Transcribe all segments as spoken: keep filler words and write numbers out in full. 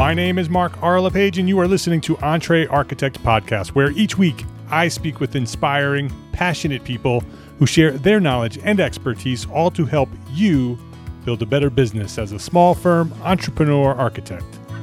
My name is Mark R. LePage, and you are listening to Entre Architect Podcast, where each week I speak with inspiring, passionate people who share their knowledge and expertise, all to help you build a better business as a small firm entrepreneur architect.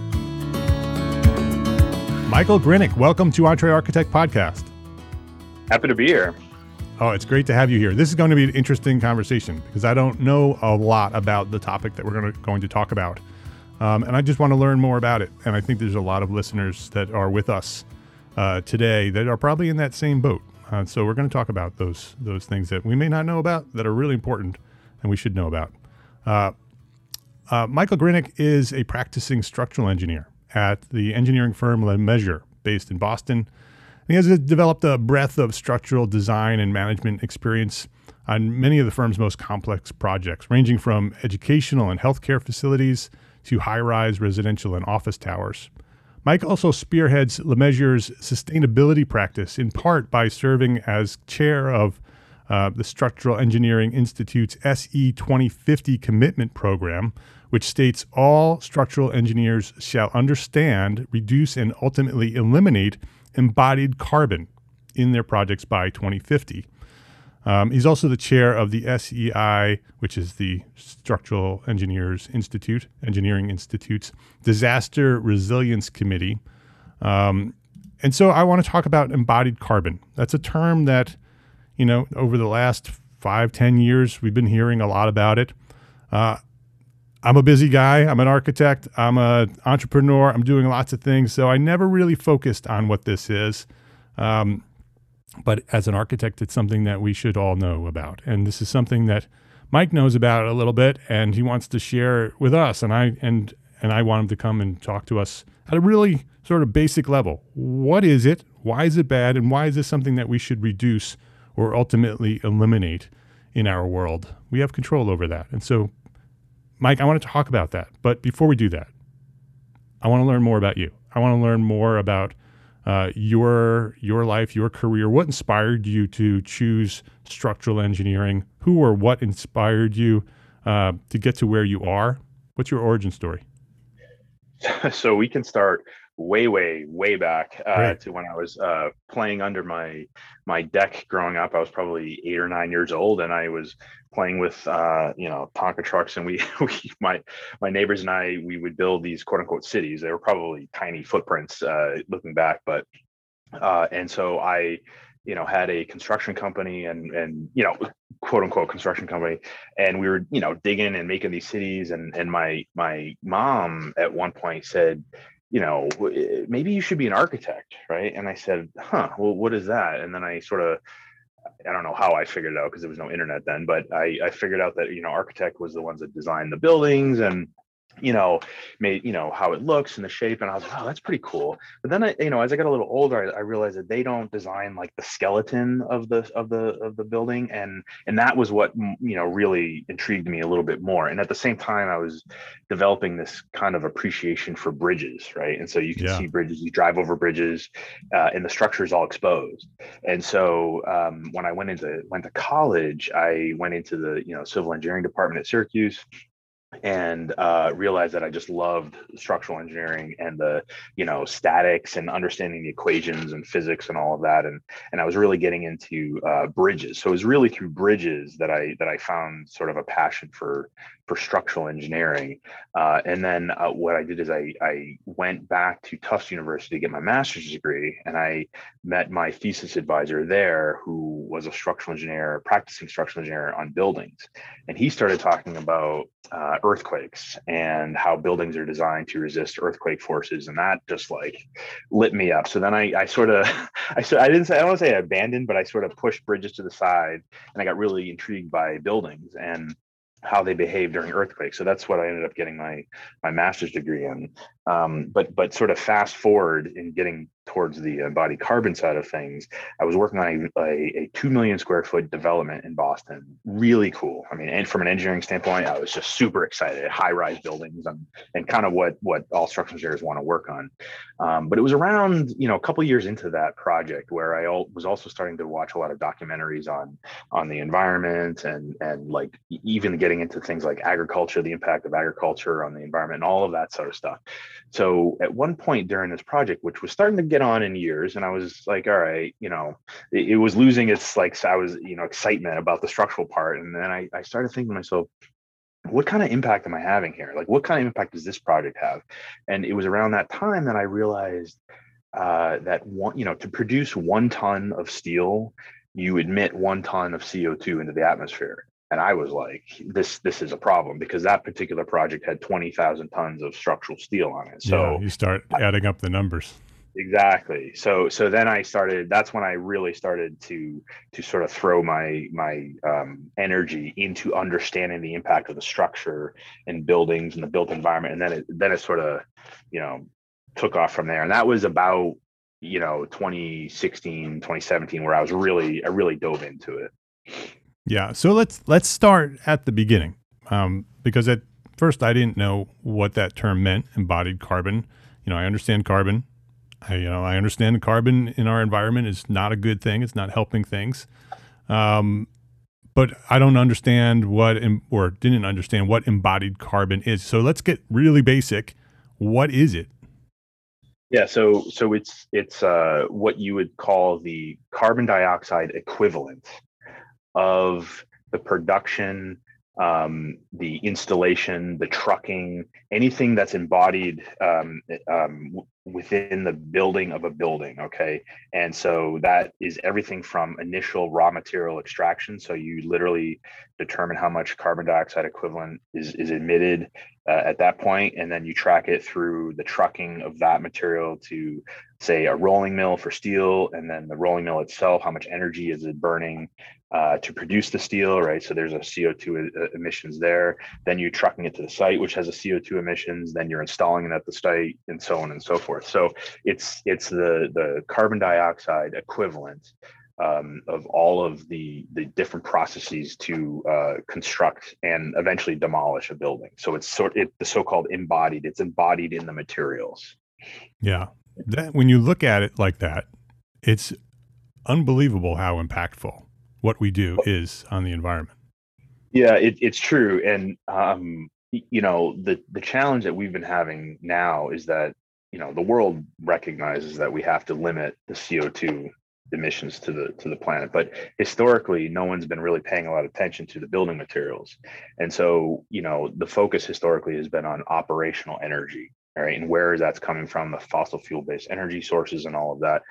Michael Grinick, welcome to Entre Architect Podcast. Happy to be here. Oh, it's great to have you here. This is going to be an interesting conversation because I don't know a lot about the topic that we're going to, going to talk about. Um, and I just want to learn more about it. And I think there's a lot of listeners that are with us uh, today that are probably in that same boat. Uh, so we're going to talk about those those things that we may not know about that are really important and we should know about. Uh, uh, Michael Grinick is a practicing structural engineer at the engineering firm Lemessurier, based in Boston. He has developed a breadth of structural design and management experience on many of the firm's most complex projects, ranging from educational and healthcare facilities to high-rise residential and office towers. Mike also spearheads Lemessurier's sustainability practice, in part by serving as chair of uh, the Structural Engineering Institute's S E twenty fifty commitment program, which states all structural engineers shall understand, reduce, and ultimately eliminate embodied carbon in their projects by twenty fifty. Um, he's also the chair of the S E I, which is the Structural Engineers Institute, Engineering Institute's Disaster Resilience Committee. Um, and so I want to talk about embodied carbon. That's a term that, you know, over the last five, ten years, we've been hearing a lot about it. Uh, I'm a busy guy. I'm an architect. I'm an entrepreneur. I'm doing lots of things. So I never really focused on what this is. Um, But as an architect, it's something that we should all know about. And this is something that Mike knows about a little bit, and he wants to share with us. And I and and I want him to come and talk to us at a really sort of basic level. What is it? Why is it bad? And why is this something that we should reduce or ultimately eliminate in our world? We have control over that. And so, Mike, I want to talk about that. But before we do that, I want to learn more about you. I want to learn more about Uh, your your life, your career. What inspired you to choose structural engineering? Who or what inspired you uh, to get to where you are? What's your origin story? So we can start way, way, way back uh, to when I was uh, playing under my my deck growing up. I was probably eight or nine years old, and I was playing with uh, you know Tonka trucks, and we, we my my neighbors and I we would build these quote unquote cities. They were probably tiny footprints uh, looking back, but uh, and so I you know had a construction company and and you know quote unquote construction company, and we were you know digging and making these cities, and and my my mom at one point said, you know, maybe you should be an architect, right? And I said, huh, well, what is that? And then I sort of, I don't know how I figured it out because there was no internet then, but I, I figured out that, you know, architect was the ones that designed the buildings and, you know, made, you know, how it looks and the shape. And I was like, oh, that's pretty cool. But then I, you know, as I got a little older, I, I realized that they don't design like the skeleton of the, of the, of the building. And, and that was what, you know, really intrigued me a little bit more. And at the same time, I was developing this kind of appreciation for bridges, right? And so you can yeah. see bridges, you drive over bridges uh, and the structure is all exposed. And so um, when I went into, went to college, I went into the, you know, civil engineering department at Syracuse, and uh, realized that I just loved structural engineering and the, you know, statics and understanding the equations and physics and all of that. And, and I was really getting into uh, bridges. So it was really through bridges that I, that I found sort of a passion for, for structural engineering. Uh, and then uh, what I did is I, I went back to Tufts University to get my master's degree. And I met my thesis advisor there, who was a structural engineer, practicing structural engineer on buildings. And he started talking about uh, earthquakes and how buildings are designed to resist earthquake forces. And that just like lit me up. So then I, I sort of, I, so I didn't say, I don't want to say I abandoned, but I sort of pushed bridges to the side, and I got really intrigued by buildings and how they behave during earthquakes. So that's what I ended up getting my my master's degree in. Um, but but sort of fast forward in getting towards the embodied carbon side of things, I was working on a, a, a two million square foot development in Boston. Really cool. I mean, and from an engineering standpoint, I was just super excited. High rise buildings and and kind of what what all structural engineers want to work on. Um, but it was around you know a couple of years into that project where I al- was also starting to watch a lot of documentaries on on the environment and and like even getting into things like agriculture, the impact of agriculture on the environment, and all of that sort of stuff. So at one point during this project, which was starting to get on in years, and I was like, all right, you know, it, it was losing its like, I was, you know, excitement about the structural part. And then I, I started thinking to myself, what kind of impact am I having here? Like, what kind of impact does this project have? And it was around that time that I realized uh, that one, you know, to produce one ton of steel, you emit one ton of C O two into the atmosphere. And I was like, this this is a problem, because that particular project had twenty thousand tons of structural steel on it. So yeah, you start adding up the numbers. Exactly. So so then I started, that's when I really started to to sort of throw my my um, energy into understanding the impact of the structure and buildings and the built environment. And then it then it sort of, you know, took off from there. And that was about, you know, twenty sixteen, twenty seventeen, where I was really, I really dove into it. Yeah. So let's let's start at the beginning, um, because at first I didn't know what that term meant, embodied carbon. You know, I understand carbon. I, you know, I understand carbon in our environment is not a good thing. It's not helping things. Um, but I don't understand what, or didn't understand what embodied carbon is. So let's get really basic. What is it? Yeah, so so it's it's uh, what you would call the carbon dioxide equivalent of the production, um, the installation, the trucking, anything that's embodied um, um, w- within the building of a building. Okay. And so that is everything from initial raw material extraction. So you literally determine how much carbon dioxide equivalent is, is emitted uh, at that point, and then you track it through the trucking of that material to, say, a rolling mill for steel, and then the rolling mill itself, how much energy is it burning uh, to produce the steel, right? So there's a C O two emissions there. Then you're trucking it to the site, which has a C O two emissions. Then you're installing it at the site, and so on and so forth. So it's it's the the carbon dioxide equivalent um, of all of the the different processes to uh, construct and eventually demolish a building. So it's sort it the so-called embodied. It's embodied in the materials. Yeah, that, when you look at it like that, it's unbelievable how impactful what we do is on the environment. Yeah, it, it's true. And, um, you know, the, the challenge that we've been having now is that, you know, the world recognizes that we have to limit the C O two emissions to the to the planet. But historically, no one's been really paying a lot of attention to the building materials. And so, you know, the focus historically has been on operational energy, right? And where is that's coming from, the fossil fuel-based energy sources and all of that.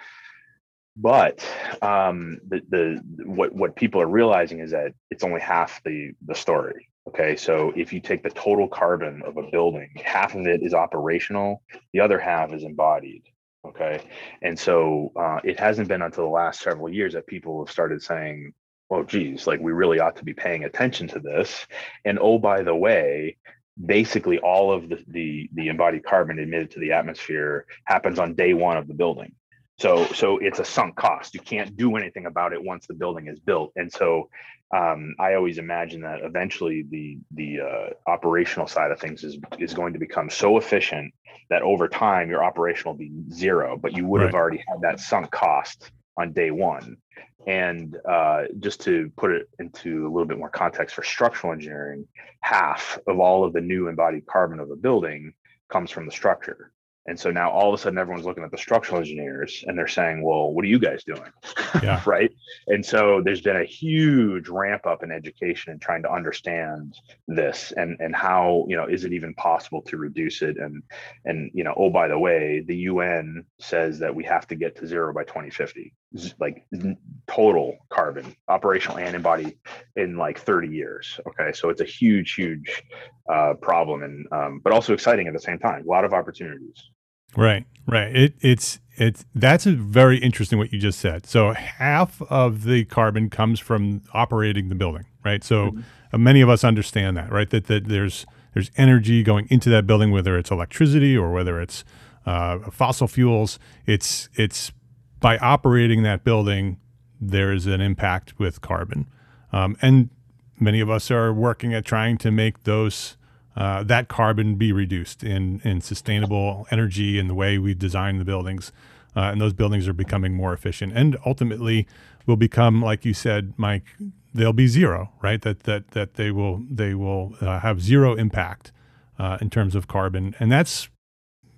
But um, the the what what people are realizing is that it's only half the the story. Okay, so if you take the total carbon of a building, half of it is operational, the other half is embodied. Okay, and so uh, it hasn't been until the last several years that people have started saying, "Well, geez, like we really ought to be paying attention to this." And oh, by the way, basically all of the the, the embodied carbon emitted to the atmosphere happens on day one of the building. So, so it's a sunk cost. You can't do anything about it once the building is built. And so, um, I always imagine that eventually the the uh, operational side of things is is going to become so efficient that over time your operation will be zero, but you would Right. have already had that sunk cost on day one. And uh, just to put it into a little bit more context for structural engineering, half of all of the new embodied carbon of a building comes from the structure. And so now all of a sudden everyone's looking at the structural engineers and they're saying, well, what are you guys doing? Yeah. Right. And so there's been a huge ramp up in education and trying to understand this and, and how, you know, is it even possible to reduce it? And, and, you know, oh, by the way, the U N says that we have to get to zero by twenty fifty, like total carbon, operational and embodied, in like thirty years. Okay. So it's a huge, huge uh, problem, and um, but also exciting at the same time. A lot of opportunities. Right, right. It it's it's that's a very interesting what you just said. So half of the carbon comes from operating the building, right? So Mhm. uh, many of us understand that, right? That that there's there's energy going into that building, whether it's electricity or whether it's uh, fossil fuels. It's it's by operating that building, there is an impact with carbon, um, and many of us are working at trying to make those. Uh, that carbon be reduced in, in sustainable energy in the way we design the buildings. Uh, and those buildings are becoming more efficient and ultimately will become, like you said, Mike, they'll be zero, right? That, that, that they will, they will uh, have zero impact uh, in terms of carbon. And that's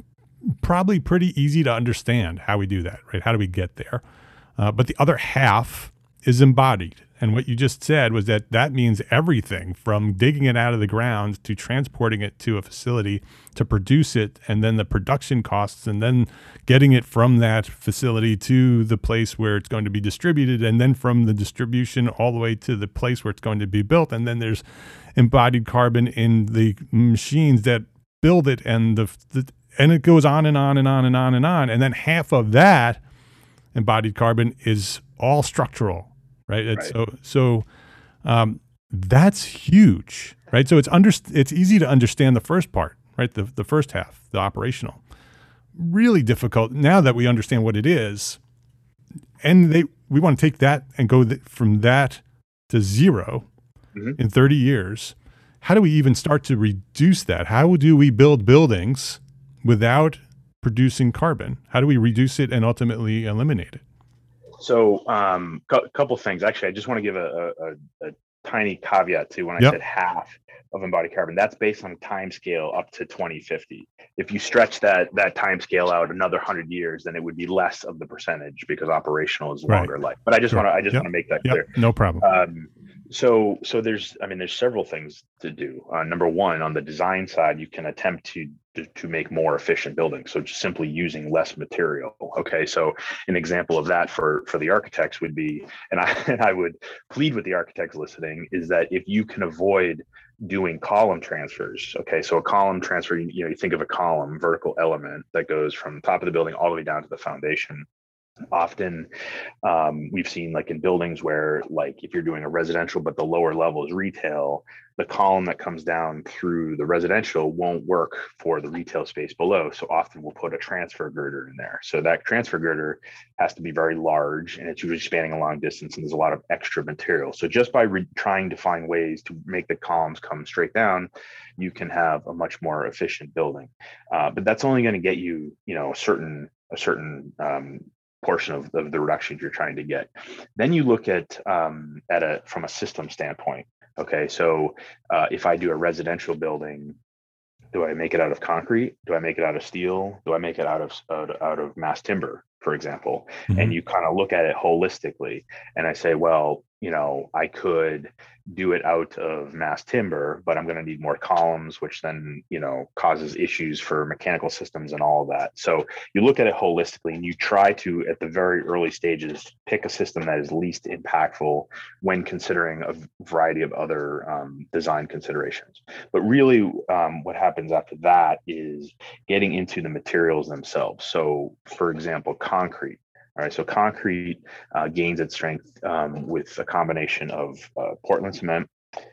probably pretty easy to understand how we do that, right? How do we get there? Uh, but the other half is embodied. And what you just said was that that means everything from digging it out of the ground to transporting it to a facility to produce it, and then the production costs, and then getting it from that facility to the place where it's going to be distributed, and then from the distribution all the way to the place where it's going to be built. And then there's embodied carbon in the machines that build it, and the, the and it goes on and on and on and on and on. And then half of that embodied carbon is all structural. Right. It's Right. so so um, that's huge. Right. So it's under it's easy to understand the first part. Right. The the first half, the operational. Really difficult now that we understand what it is, and they we want to take that and go th- from that to zero Mm-hmm. in thirty years. How do we even start to reduce that? How do we build buildings without producing carbon? How do we reduce it and ultimately eliminate it? So, a um, cu- couple things. Actually, I just want to give a, a, a tiny caveat to when I Yep. said half of embodied carbon. That's based on time scale up to twenty fifty. If you stretch that that time scale out another hundred years, then it would be less of the percentage because operational is longer Right. life. But I just Sure. want to I just Yep. want to make that Yep. clear. No problem. Um, so so there's I mean there's several things to do. Uh, number one, on the design side, you can attempt to, to to make more efficient buildings. So just simply using less material. Okay, so an example of that for for the architects would be, and I and I would plead with the architects listening, is that if you can avoid doing column transfers. Okay, so a column transfer, you, you know, you think of a column, vertical element that goes from the top of the building all the way down to the foundation. Often um, we've seen, like in buildings where, like if you're doing a residential but the lower level is retail, the column that comes down through the residential won't work for the retail space below. So often we'll put a transfer girder in there. So that transfer girder has to be very large, and it's usually spanning a long distance, and there's a lot of extra material. So just by re- trying to find ways to make the columns come straight down, you can have a much more efficient building. Uh, but that's only going to get you, you know, a certain a certain um, portion of, of the reductions you're trying to get. Then you look at um, at a from a system standpoint. Okay, so uh, if I do a residential building, do I make it out of concrete? Do I make it out of steel? Do I make it out of out, out of mass timber, for example? Mhm. And you kind of look at it holistically, and I say, well, you know, I could do it out of mass timber, but I'm going to need more columns, which then, you know, causes issues for mechanical systems and all of that. So you look at it holistically, and you try to, at the very early stages, pick a system that is least impactful when considering a variety of other um, design considerations. But really, um, what happens after that is getting into the materials themselves. So, for example, concrete. All right, so concrete uh, gains its strength um, with a combination of uh, Portland cement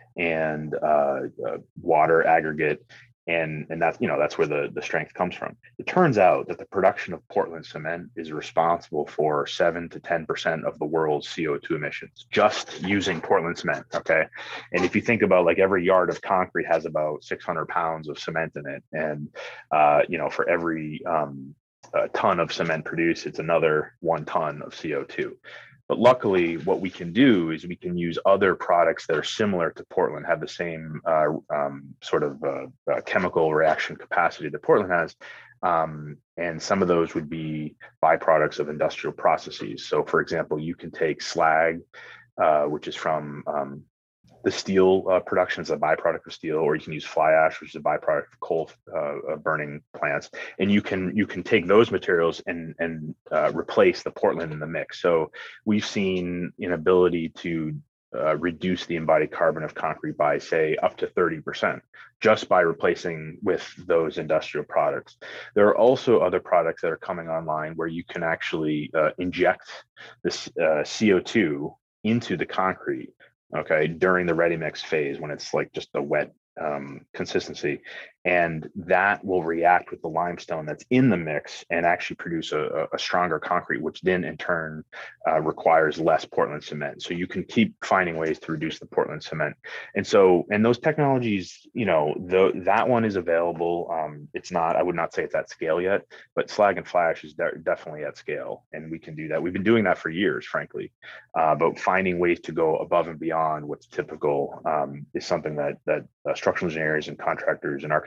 and uh, uh, water aggregate, and and that's you know that's where the the strength comes from. It turns out that the production of Portland cement is responsible for seven to ten percent of the world's C O two emissions, just using Portland cement. Okay, and if you think about, like, every yard of concrete has about six hundred pounds of cement in it, and uh, you know for every um, a ton of cement produced, it's another one ton of C O two. But luckily, what we can do is we can use other products that are similar to Portland, have the same uh, um, sort of uh, uh, chemical reaction capacity that Portland has. Um, and some of those would be byproducts of industrial processes. So, for example, you can take slag, uh, which is from um, the steel uh, production is a byproduct of steel, or you can use fly ash, which is a byproduct of coal uh, burning plants, and you can you can take those materials and and uh, replace the Portland in the mix. So we've seen an ability to uh, reduce the embodied carbon of concrete by, say, up to thirty percent just by replacing with those industrial products. There are also other products that are coming online where you can actually uh, inject this uh, C O two into the concrete, okay, during the ready mix phase, when it's like just a wet um, consistency, and that will react with the limestone that's in the mix and actually produce a, a stronger concrete, which then in turn uh, requires less Portland cement. So you can keep finding ways to reduce the Portland cement. And so, and those technologies, you know, the, that one is available. Um, it's not, I would not say it's at scale yet, but slag and fly ash is de- definitely at scale, and we can do that. We've been doing that for years, frankly, uh, but finding ways to go above and beyond what's typical um, is something that that uh, structural engineers and contractors and architects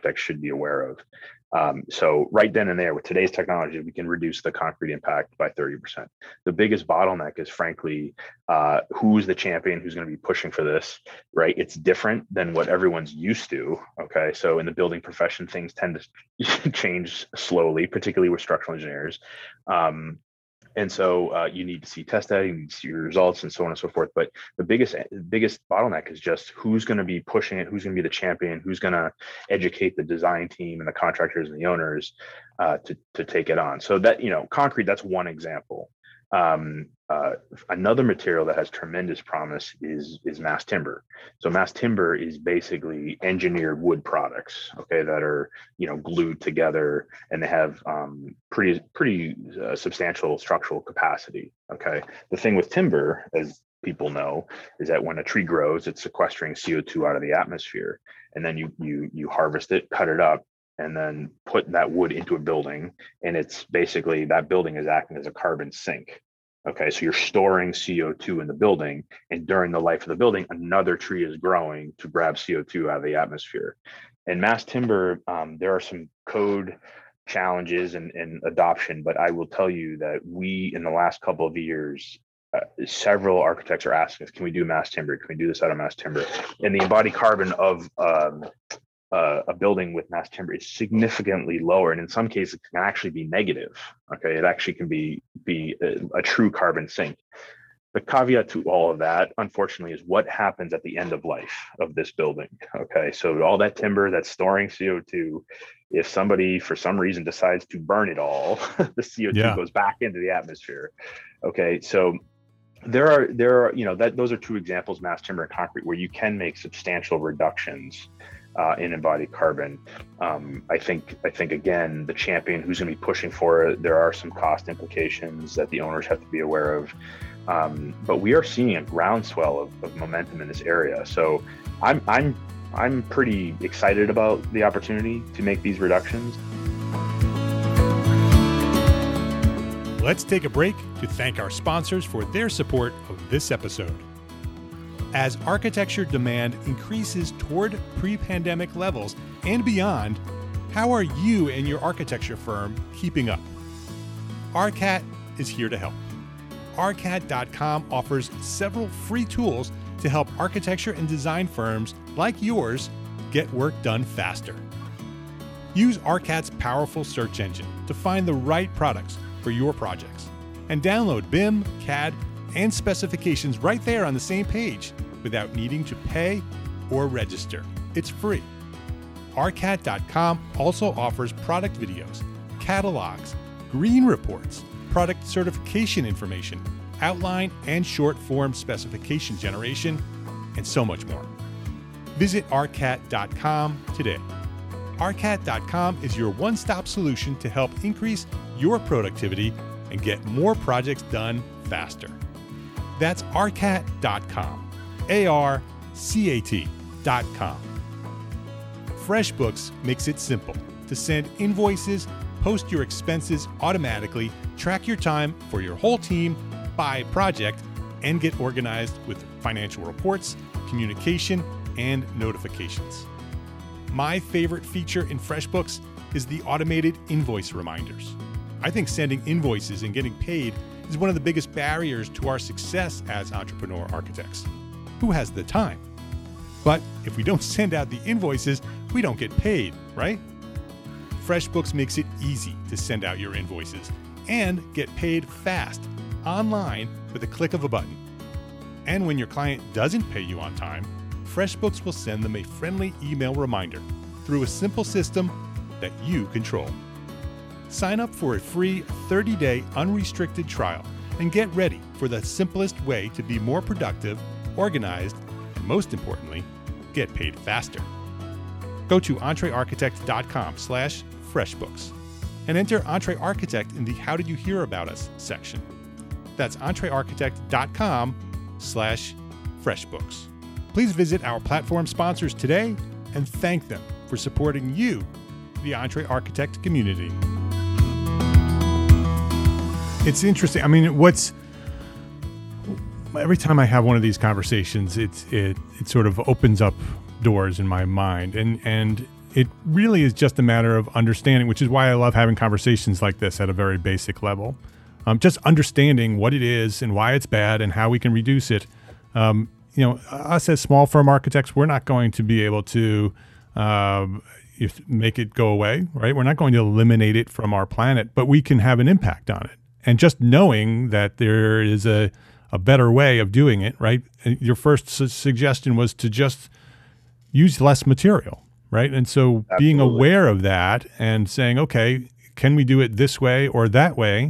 architects should be aware of. Um, so right then and there, with today's technology, we can reduce the concrete impact by thirty percent. The biggest bottleneck is, frankly, uh, who's the champion who's going to be pushing for this, right? It's different than what everyone's used to, okay? So in the building profession, things tend to change slowly, particularly with structural engineers. Um, And so uh, you need to see test data, you need to see your results, and so on and so forth. But the biggest biggest bottleneck is just who's going to be pushing it, who's going to be the champion, who's going to educate the design team and the contractors and the owners uh, to to take it on. So that, you know, concrete, that's one example. Um, uh, another material that has tremendous promise is is mass timber. So mass timber is basically engineered wood products, okay, that are, you know, glued together, and they have um, pretty pretty uh, substantial structural capacity. Okay, the thing with timber, as people know, is that when a tree grows, it's sequestering C O two out of the atmosphere, and then you you you harvest it, cut it up, and then put that wood into a building, and it's basically, that building is acting as a carbon sink. Okay, so you're storing C O two in the building, and during the life of the building, another tree is growing to grab C O two out of the atmosphere. And mass timber, um, there are some code challenges and, and adoption, but I will tell you that we, in the last couple of years, uh, several architects are asking us, can we do mass timber? Can we do this out of mass timber? And the embodied carbon of um, Uh, a building with mass timber is significantly lower, and in some cases it can actually be negative. Okay, it actually can be be a, a true carbon sink. The caveat to all of that, unfortunately, is what happens at the end of life of this building. Okay, so all that timber that's storing C O two, if somebody for some reason decides to burn it all, the C O two yeah. goes back into the atmosphere. Okay, so there are there are you know that those are two examples, mass timber and concrete, where you can make substantial reductions Uh, in embodied carbon. Um, I think, I think again, the champion who's going to be pushing for it, there are some cost implications that the owners have to be aware of. Um, but we are seeing a groundswell of, of momentum in this area. So I'm, I'm, I'm pretty excited about the opportunity to make these reductions. Let's take a break to thank our sponsors for their support of this episode. As architecture demand increases toward pre-pandemic levels and beyond, how are you and your architecture firm keeping up? R C A T is here to help. R C A T dot com offers several free tools to help architecture and design firms like yours get work done faster. Use R C A T's powerful search engine to find the right products for your projects, and download B I M, C A D, and specifications right there on the same page without needing to pay or register. It's free. R C A T dot com also offers product videos, catalogs, green reports, product certification information, outline and short form specification generation, and so much more. Visit R C A T dot com today. R C A T dot com is your one-stop solution to help increase your productivity and get more projects done faster. That's R C A T dot com. A R C A T dot com. FreshBooks makes it simple to send invoices, post your expenses automatically, track your time for your whole team by project, and get organized with financial reports, communication, and notifications. My favorite feature in FreshBooks is the automated invoice reminders. I think sending invoices and getting paid is one of the biggest barriers to our success as entrepreneur architects. Who has the time? But if we don't send out the invoices, we don't get paid, right? FreshBooks makes it easy to send out your invoices and get paid fast, online, with a click of a button. And when your client doesn't pay you on time, FreshBooks will send them a friendly email reminder through a simple system that you control. Sign up for a free thirty-day unrestricted trial and get ready for the simplest way to be more productive, organized, and most importantly, get paid faster. Go to entrearchitect dot com slash freshbooks and enter EntreArchitect in the How Did You Hear About Us section. That's entrearchitect dot com slash freshbooks. Please visit our platform sponsors today and thank them for supporting you, the EntreArchitect community. It's interesting. I mean, what's every time I have one of these conversations, it's it it sort of opens up doors in my mind, and and it really is just a matter of understanding, which is why I love having conversations like this at a very basic level. Um, just understanding what it is and why it's bad and how we can reduce it. Um, you know, us as small firm architects, we're not going to be able to um, if, make it go away, right? We're not going to eliminate it from our planet, but we can have an impact on it. And just knowing that there is a, a better way of doing it, right? Your first su- suggestion was to just use less material, right? And so Absolutely. Being aware of that and saying, okay, can we do it this way or that way,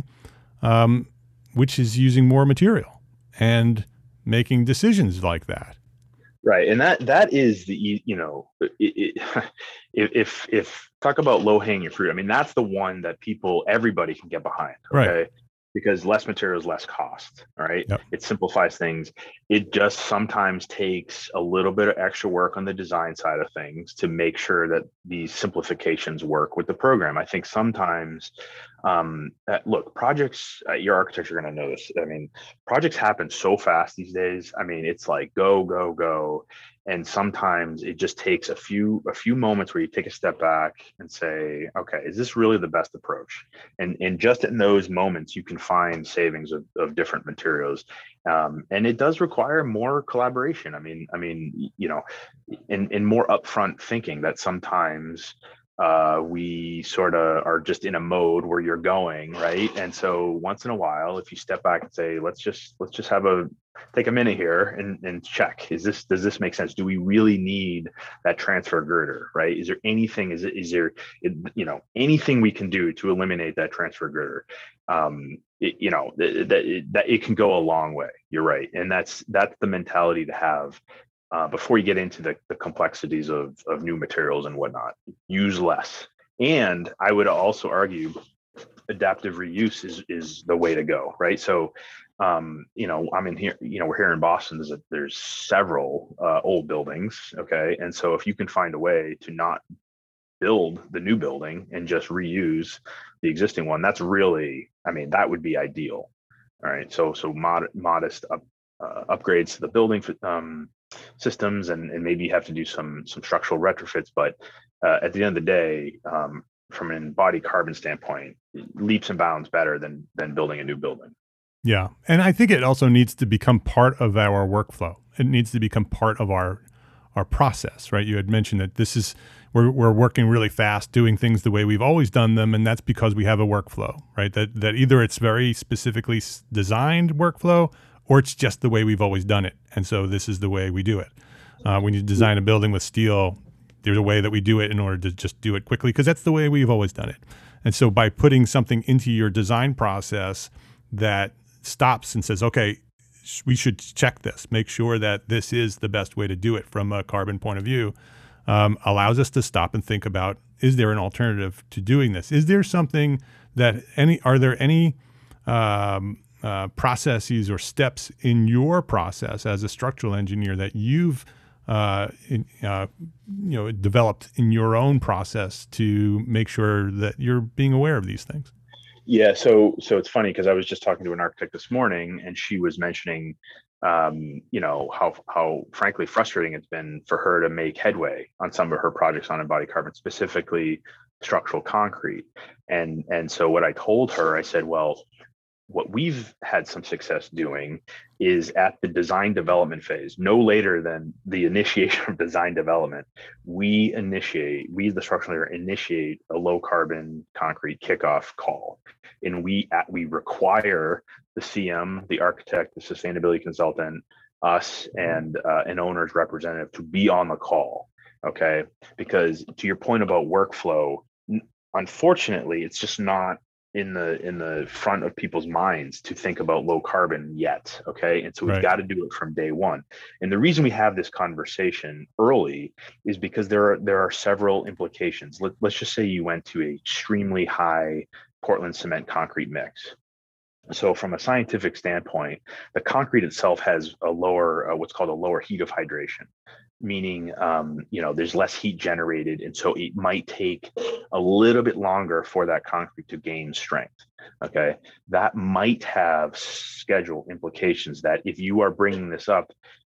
um, which is using more material and making decisions like that. Right. And that, that is the, you know, it, it, if, if talk about low hanging fruit, I mean, that's the one that people, everybody can get behind. Okay. Right. Because less material is less cost. All right. Yep. It simplifies things. It just sometimes takes a little bit of extra work on the design side of things to make sure that these simplifications work with the program. I think sometimes, um, uh, look, projects, uh, your architects are going to know this. I mean, projects happen so fast these days. I mean, it's like go, go, go. And sometimes it just takes a few a few moments where you take a step back and say, okay, is this really the best approach? And and just in those moments, you can find savings of, of different materials. Um, and it does require more collaboration. I mean, I mean, you know, in, in more upfront thinking that sometimes uh, we sort of are just in a mode where you're going, right? And so once in a while, if you step back and say, let's just let's just have a take a minute here and, and check, is this, does this make sense? Do we really need that transfer girder, right? Is there anything, is it, is there, you know, anything we can do to eliminate that transfer girder? Um, it, you know, that, that, it, that it can go a long way. You're right. And that's, that's the mentality to have uh, before you get into the, the complexities of, of new materials and whatnot. Use less. And I would also argue adaptive reuse is, is the way to go, right? So, um, you know, I'm in here, you know, we're here in Boston, there's, a, there's several uh, old buildings, okay? And so if you can find a way to not build the new building and just reuse the existing one, that's really, I mean, that would be ideal, all right? So, so mod, modest up, uh, upgrades to the building um, systems, and, and maybe you have to do some, some structural retrofits, but uh, at the end of the day, um, from an embodied carbon standpoint, leaps and bounds better than than building a new building. Yeah. And I think it also needs to become part of our workflow. It needs to become part of our our process, right? You had mentioned that this is, we're we're working really fast, doing things the way we've always done them, and that's because we have a workflow, right? That that either it's very specifically designed workflow or it's just the way we've always done it. And so this is the way we do it. Uh, when you design a building with steel, there's a way that we do it in order to just do it quickly because that's the way we've always done it. And so by putting something into your design process that stops and says, okay, we should check this, make sure that this is the best way to do it from a carbon point of view, um, allows us to stop and think about, is there an alternative to doing this? Is there something that any, are there any um, uh, processes or steps in your process as a structural engineer that you've uh, in, uh, you know, developed in your own process to make sure that you're being aware of these things? Yeah, so so it's funny because I was just talking to an architect this morning, and she was mentioning, um, you know, how how frankly frustrating it's been for her to make headway on some of her projects on embodied carbon, specifically structural concrete. And and so what I told her, I said, well, what we've had some success doing is at the design development phase, no later than the initiation of design development, we initiate, we the structural engineer initiate a low carbon concrete kickoff call. And we at, we require the C M, the architect, the sustainability consultant, us, and uh, an owner's representative to be on the call, okay? Because to your point about workflow, unfortunately, it's just not in the in the front of people's minds to think about low carbon yet, okay? And so we've Right. got to do it from day one. And the reason we have this conversation early is because there are there are several implications. Let, let's just say you went to a extremely high Portland cement concrete mix. So from a scientific standpoint, the concrete itself has a lower, uh, what's called a lower heat of hydration, meaning, um, you know, there's less heat generated. And so it might take a little bit longer for that concrete to gain strength. Okay. That might have schedule implications that if you are bringing this up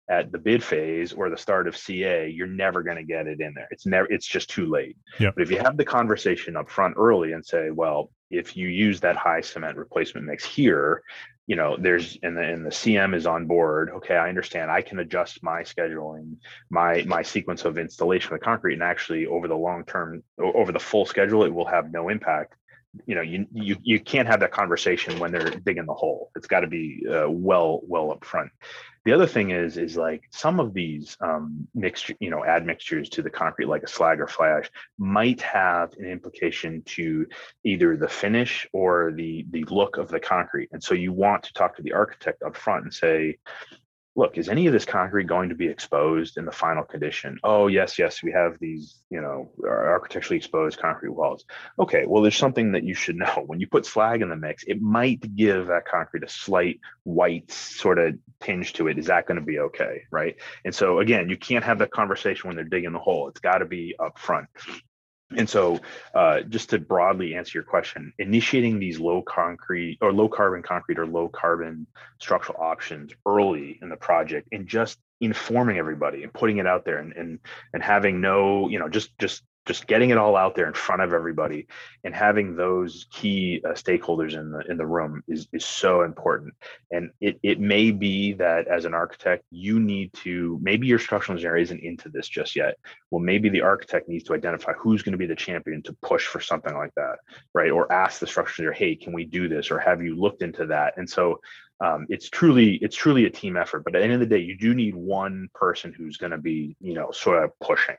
at the bid phase or the start of C A, you're never going to get it in there. It's never, it's just too late. Yep. But if you have the conversation up front early and say, well, if you use that high cement replacement mix here, you know, there's, and the, and the C M is on board. Okay, I understand. I can adjust my scheduling, my, my sequence of installation of the concrete, and actually over the long term, over the full schedule, it will have no impact. You know, you you you can't have that conversation when they're digging the hole. It's got to be uh, well well up front. The other thing is is like some of these um, mixture, you know, admixtures to the concrete, like a slag or fly ash, might have an implication to either the finish or the the look of the concrete. And so you want to talk to the architect up front and say, look, is any of this concrete going to be exposed in the final condition? Oh, yes, yes, we have these, you know, architecturally exposed concrete walls. Okay, well, there's something that you should know. When you put slag in the mix, it might give that concrete a slight white sort of tinge to it. Is that going to be okay, right? And so, again, you can't have that conversation when they're digging the hole. It's got to be up front. And so uh, just to broadly answer your question, initiating these low concrete or low carbon concrete or low carbon structural options early in the project and just informing everybody and putting it out there and and, and having no, you know, just just just getting it all out there in front of everybody and having those key uh, stakeholders in the in the room is is so important. And it it may be that as an architect, you need to, maybe your structural engineer isn't into this just yet. Well, maybe the architect needs to identify who's going to be the champion to push for something like that, right? Or ask the structural engineer, hey, can we do this? Or have you looked into that? And so um, it's truly it's truly a team effort. But at the end of the day, you do need one person who's going to be, you know, sort of pushing.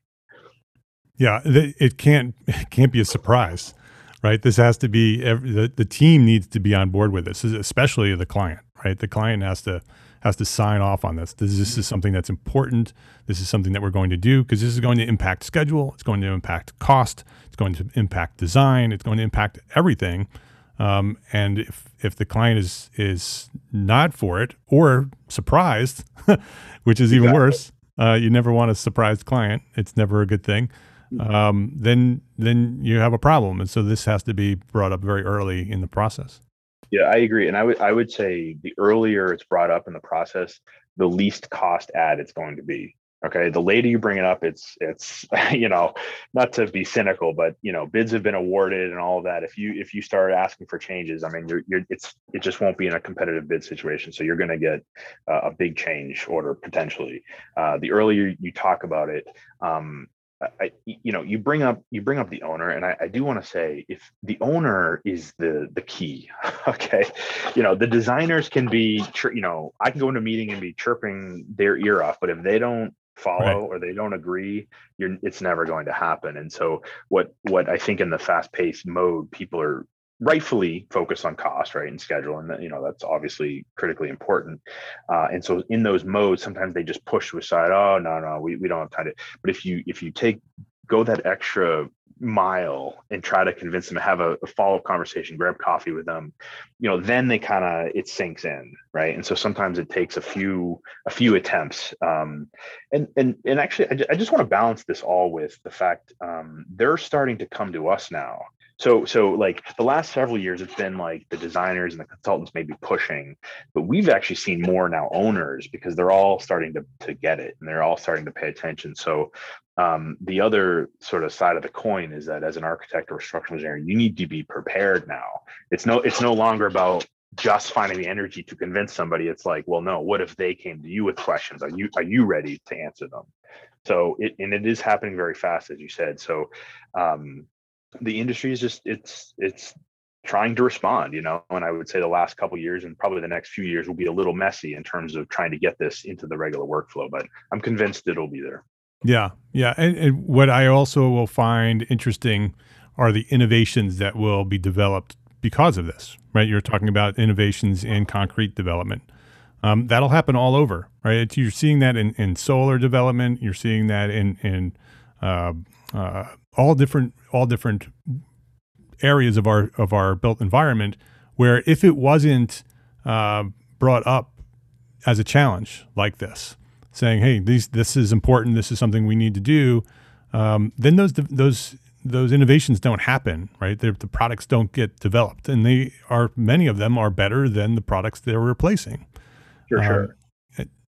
Yeah, it can't it can't be a surprise, right? This has to be every, the the team needs to be on board with this, especially the client, right? The client has to has to sign off on this. This, this is something that's important. This is something that we're going to do because this is going to impact schedule. It's going to impact cost. It's going to impact design. It's going to impact everything. Um, and if if the client is is not for it or surprised, which is even exactly. worse, uh, you never want a surprised client. It's never a good thing. Um, then then you have a problem. And so this has to be brought up very early in the process. Yeah, I agree. And I would I would say the earlier it's brought up in the process, the least cost add it's going to be. Okay. The later you bring it up, it's it's you know, not to be cynical, but you know, bids have been awarded and all of that. If you if you start asking for changes, I mean, you're you're it's it just won't be in a competitive bid situation. So you're going to get uh, a big change order potentially. Uh, the earlier you talk about it, um, I, you know, you bring up you bring up the owner, and I, I do want to say, if the owner is the the key, okay, you know, the designers can be, you know, I can go into a meeting and be chirping their ear off, but if they don't follow right. or they don't agree, you're it's never going to happen. And so, what what I think in the fast paced mode, people are rightfully focused on cost, right, and schedule, and you know that's obviously critically important. Uh, and so in those modes, sometimes they just push to a side. Oh no, no, we, we don't have time to. But if you if you take go that extra mile and try to convince them to have a, a follow-up conversation, grab coffee with them, you know, then they kind of it sinks in, right? And so sometimes it takes a few a few attempts. Um, and and and actually, I, I just want to balance this all with the fact um, they're starting to come to us now. So, so like the last several years, it's been like the designers and the consultants maybe pushing, but we've actually seen more now owners because they're all starting to to get it and they're all starting to pay attention. So, um, the other sort of side of the coin is that as an architect or a structural engineer, you need to be prepared now. It's no, it's no longer about just finding the energy to convince somebody. It's like, well, no, what if they came to you with questions? Are you are you ready to answer them? So, it and it is happening very fast, as you said. So, um, the industry is just it's it's trying to respond, you know, and I would say the last couple of years and probably the next few years will be a little messy in terms of trying to get this into the regular workflow, but I'm convinced it'll be there. Yeah, yeah, and, and what I also will find interesting are the innovations that will be developed because of this, right? You're talking about innovations in concrete development. Um, that'll happen all over, right? You're seeing that in, in solar development. You're seeing that in in uh, uh, all different all different areas of our of our built environment, where if it wasn't uh, brought up as a challenge like this, saying, "Hey, these this is important. This is something we need to do," um, then those those those innovations don't happen, right? They're, the products don't get developed, and they are many of them are better than the products they're replacing. Sure, sure. Um,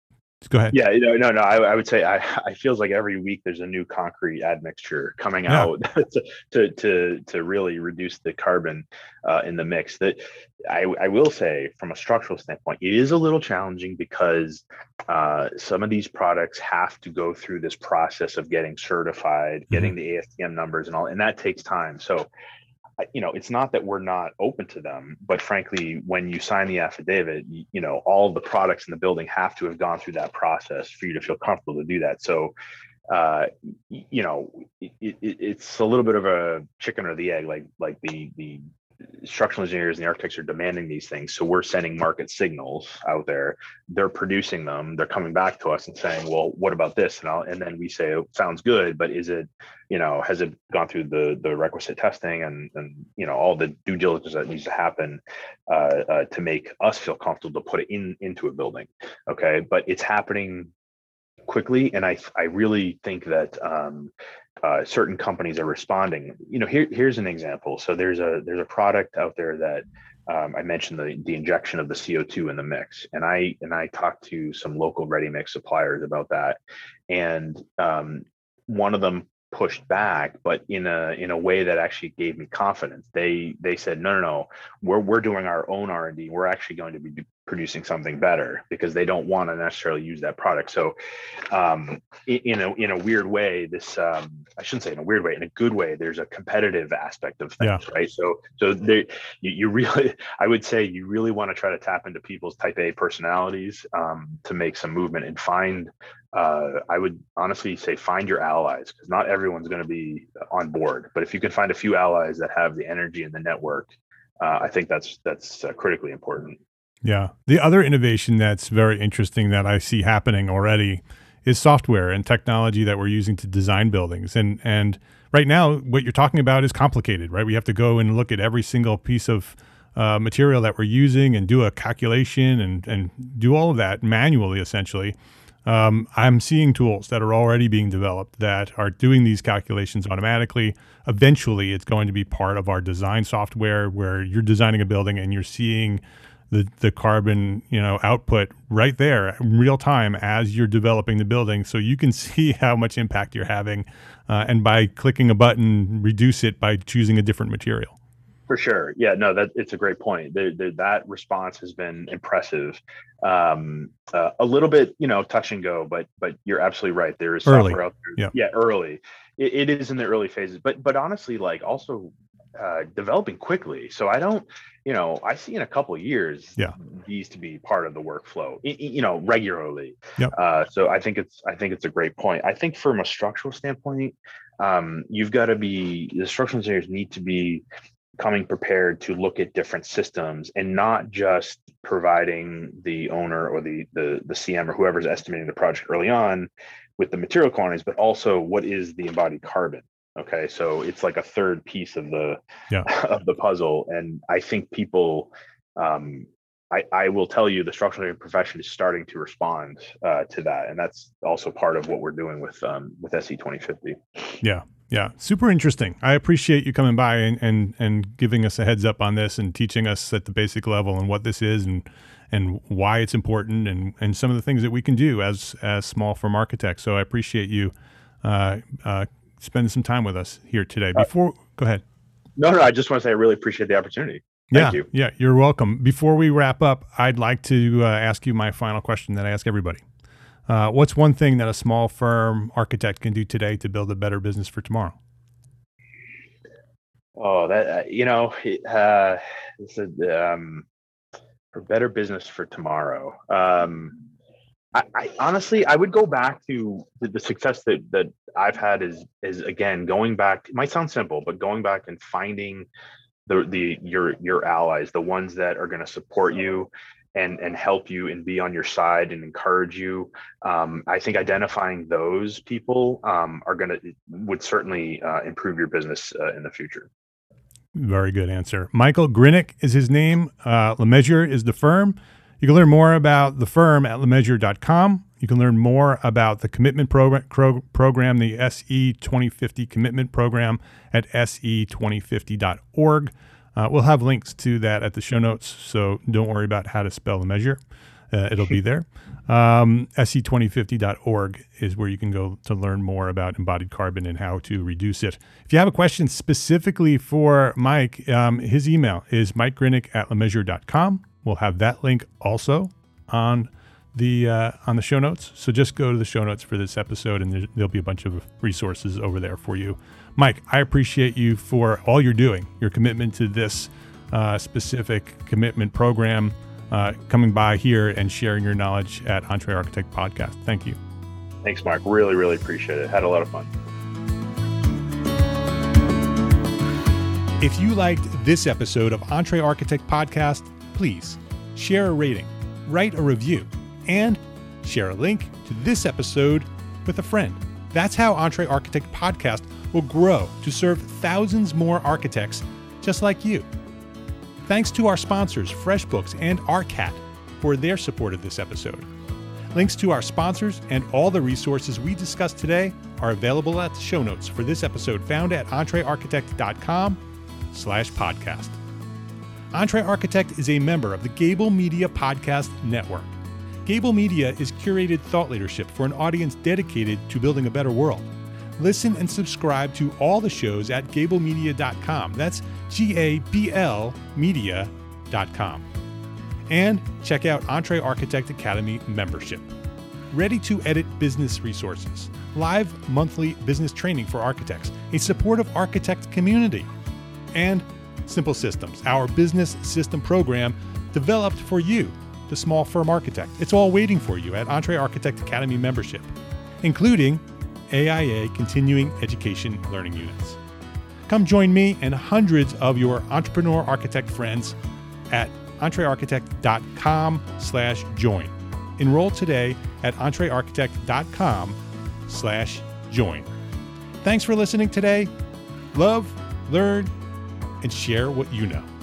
Go ahead. Yeah, no, no, no. I, I would say I, I feels like every week there's a new concrete admixture coming Yeah. out to, to to to really reduce the carbon uh, in the mix. That I, I will say, from a structural standpoint, it is a little challenging because uh, some of these products have to go through this process of getting certified, Mm-hmm. getting the A S T M numbers, and all, and that takes time. So, you know, it's not that we're not open to them, but frankly, when you sign the affidavit, you, you know, all of the products in the building have to have gone through that process for you to feel comfortable to do that. So, uh, you know, it, it, it's a little bit of a chicken or the egg, like like the the structural engineers and the architects are demanding these things. So we're sending market signals out there. They're producing them. They're coming back to us and saying, well, what about this? And, I'll, and then we say, oh, sounds good, but is it, you know, has it gone through the the requisite testing and, and you know, all the due diligence that needs to happen uh, uh, to make us feel comfortable to put it in into a building. Okay. But it's happening quickly. And I, I really think that um, uh, certain companies are responding. You know, here, here's an example. So there's a there's a product out there that um, I mentioned the the injection of the C O two in the mix, and I and I talked to some local ready mix suppliers about that, and um, one of them pushed back, but in a in a way that actually gave me confidence. They they said, no, no, no, we're we're doing our own R and D. We're actually going to be producing something better because they don't want to necessarily use that product. So, um, in a in a weird way, this um, I shouldn't say in a weird way, in a good way, there's a competitive aspect of things, Yeah. right? So so they you, you really I would say you really want to try to tap into people's type A personalities um, to make some movement and find. Uh, I would honestly say find your allies, because not everyone's going to be on board. But if you can find a few allies that have the energy and the network, uh, I think that's that's uh, critically important. Yeah. The other innovation that's very interesting that I see happening already is software and technology that we're using to design buildings. And and right now, what you're talking about is complicated, right? We have to go and look at every single piece of uh, material that we're using and do a calculation and and do all of that manually, essentially. Um, I'm seeing tools that are already being developed that are doing these calculations automatically. Eventually, it's going to be part of our design software where you're designing a building and you're seeing the the carbon, you know, output right there in real time as you're developing the building, so you can see how much impact you're having, uh, and by clicking a button, reduce it by choosing a different material. For sure. Yeah, no, that it's a great point. The, the, that response has been impressive. Um, uh, a little bit, you know, touch and go, but but you're absolutely right. There is Early. software out there. Yeah, yeah early. It, it is in the early phases, but but honestly, like also uh, developing quickly. So I don't, you know, I see in a couple of years yeah. these to be part of the workflow, you know, regularly. Yep. Uh, so I think it's I think it's a great point. I think from a structural standpoint, um, you've got to be the structural engineers need to be coming prepared to look at different systems and not just providing the owner or the, the the C M or whoever's estimating the project early on with the material quantities, but also what is the embodied carbon. Okay, so it's like a third piece of the yeah. of the puzzle, and I think people, um, I, I will tell you, the structural engineering profession is starting to respond uh, to that, and that's also part of what we're doing with um, with S E twenty fifty. Yeah. Yeah, super interesting. I appreciate you coming by and, and, and giving us a heads up on this and teaching us at the basic level and what this is and and why it's important and, and some of the things that we can do as as small firm architects. So I appreciate you uh, uh, spending some time with us here today. Before, uh, go ahead. No, no, I just want to say I really appreciate the opportunity. Thank yeah, you. Yeah, you're welcome. Before we wrap up, I'd like to uh, ask you my final question that I ask everybody. Uh, what's one thing that a small firm architect can do today to build a better business for tomorrow? Oh, that, uh, you know, uh, it's a, um, for better business for tomorrow. Um, I, I honestly, I would go back to the, the success that, that I've had is, is again, going back, it might sound simple, but going back and finding the, the, your, your allies, the ones that are going to support you and and help you and be on your side and encourage you. Um, I think identifying those people um, are going to would certainly uh, improve your business uh, in the future. Very good answer. Michael Grinick is his name. Uh, LeMessurier is the firm. You can learn more about the firm at lemessurier dot com. You can learn more about the commitment program, pro- program the S E twenty fifty commitment program at S E twenty fifty dot org. Uh, we'll have links to that at the show notes, so don't worry about how to spell the measure. Uh, it'll be there. Um, S E twenty fifty dot org is where you can go to learn more about embodied carbon and how to reduce it. If you have a question specifically for Mike, um, his email is mike grinick at lemeasure dot com. We'll have that link also on the uh, on the show notes. So just go to the show notes for this episode, and there, there'll be a bunch of resources over there for you. Mike, I appreciate you for all you're doing, your commitment to this uh, specific commitment program, uh, coming by here and sharing your knowledge at EntreArchitect Podcast. Thank you. Thanks, Mark. Really, really appreciate it. Had a lot of fun. If you liked this episode of EntreArchitect Podcast, please share a rating, write a review, and share a link to this episode with a friend. That's how EntreArchitect Podcast will grow to serve thousands more architects just like you. Thanks to our sponsors, FreshBooks and ARCAT, for their support of this episode. Links to our sponsors and all the resources we discussed today are available at the show notes for this episode, found at entrearchitect dot com slash podcast. EntreArchitect is a member of the Gable Media Podcast Network. Gable Media is curated thought leadership for an audience dedicated to building a better world. Listen and subscribe to all the shows at gable media dot com. That's G A B L media dot com. And check out EntreArchitect Academy membership. Ready to edit business resources, live monthly business training for architects, a supportive architect community, and Simple Systems, our business system program developed for you, the small firm architect. It's all waiting for you at EntreArchitect Academy membership, including A I A continuing education learning units. Come join me and hundreds of your entrepreneur architect friends at entrearchitect dot com slash join. Enroll today at entrearchitect dot com slash join. Thanks for listening today. Love, learn, and share what you know.